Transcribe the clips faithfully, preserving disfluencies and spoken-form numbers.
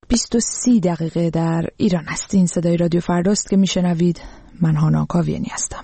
بیست و سی دقیقه در ایران است. این صدای رادیو فرداست که میشنوید. من هانا کاویانی هستم.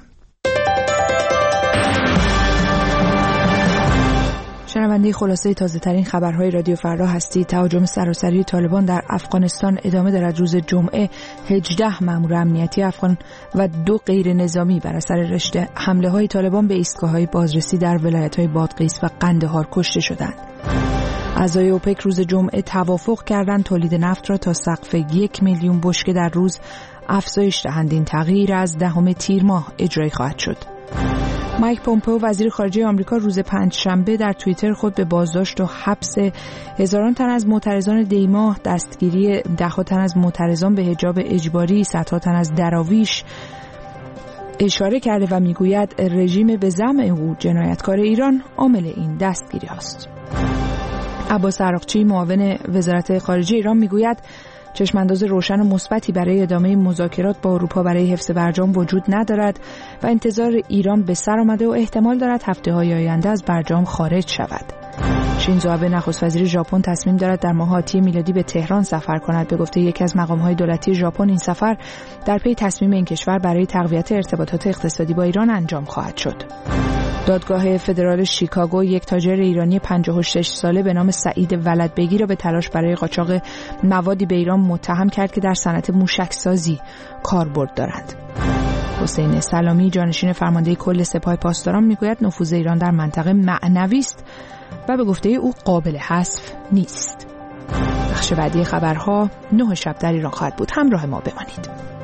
شنونده خلاصه تازه ترین خبرهای رادیو فردا هستید. تهاجم سراسری طالبان در افغانستان ادامه دارد. روز جمعه هجده مأمور امنیتی افغان و دو غیر نظامی بر اثر رشته حمله های طالبان به ایستگاه‌های بازرسی در ولایت‌های بادغیس و قندهار کشته شدند. اعضای اوپک روز جمعه توافق کردند تولید نفت را تا سقف یک میلیون بشکه در روز افزایش دهند. این تغییر از دهم تیر ماه اجرایی خواهد شد. مایک پومپئو وزیر خارجه آمریکا روز پنجشنبه در توییتر خود به بازداشت و حبس هزاران تن از معترضان دیماه، دستگیری ده‌ها تن از معترضان به حجاب اجباری، صدها تن از دراویش اشاره کرده و میگوید رژیم به زعم او جنایتکار ایران عامل این دستگیری است. عباس عراقچی معاون وزارت خارجه ایران میگوید چشمانداز روشن و مثبتی برای ادامه مذاکرات با اروپا برای حفظ برجام وجود ندارد و انتظار ایران به سر آمده و احتمال دارد هفته‌های آینده از برجام خارج شود. شینزو آبه نخست وزیر ژاپن تصمیم دارد در ماه آتی میلادی به تهران سفر کند. به گفته یکی از مقام‌های دولتی ژاپن این سفر در پی تصمیم این کشور برای تقویت ارتباطات اقتصادی با ایران انجام خواهد شد. دادگاه فدرال شیکاگو یک تاجر ایرانی پنجاه و شش ساله به نام سعید ولدبگی را به تلاش برای قاچاق موادی به ایران متهم کرد که در صنعت موشکسازی کاربرد دارند. حسین سلامی جانشین فرمانده کل سپاه پاسداران میگوید نفوذ ایران در منطقه معنوی است و به گفته او قابل حذف نیست. بخش بعدی خبرها نه شب در ایران خواهد بود. همراه ما بمانید.